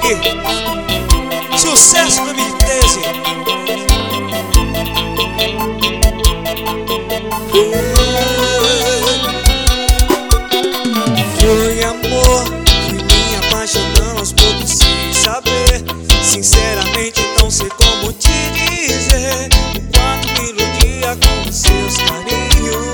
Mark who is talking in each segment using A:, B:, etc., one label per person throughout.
A: Big, sucesso 2013. Foi amor, fui me apaixonando aos poucos sem saber. Sinceramente não sei como te dizer o quanto me iludia com os seus carinhos.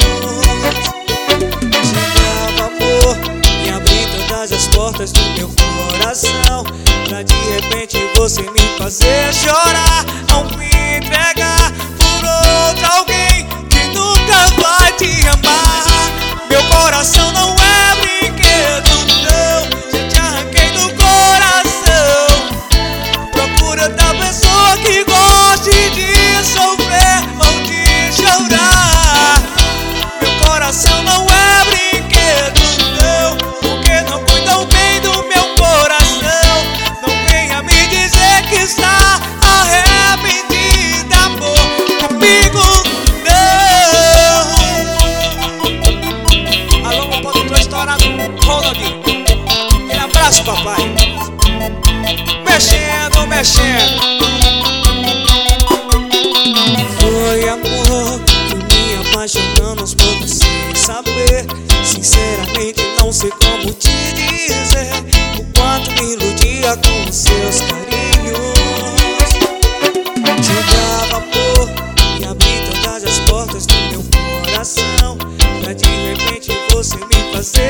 A: Te dava amor e abri todas as portas do meu coração, pra de repente você me fazer chorar, ao me entregar por outro alguém que nunca vai te amar. Meu coração não é brinquedo, não, já te arranquei do coração. Procura da pessoa que goste de sofrer ou de chorar. Meu coração não é brinquedo, não, porque não cuidam bem do meu coração. Não venha me dizer que está arrependida, amor, comigo não. Alô, meu produtor estourado, Ronaldinho, aquele abraço, papai. Mexendo, mexendo. Foi amor, fui me apaixonando aos poucos sem saber. Sinceramente não sei como te dizer o quanto me iludia com os seus carinhos. Te dava amor e abri todas as portas do meu coração, pra de repente você me fazer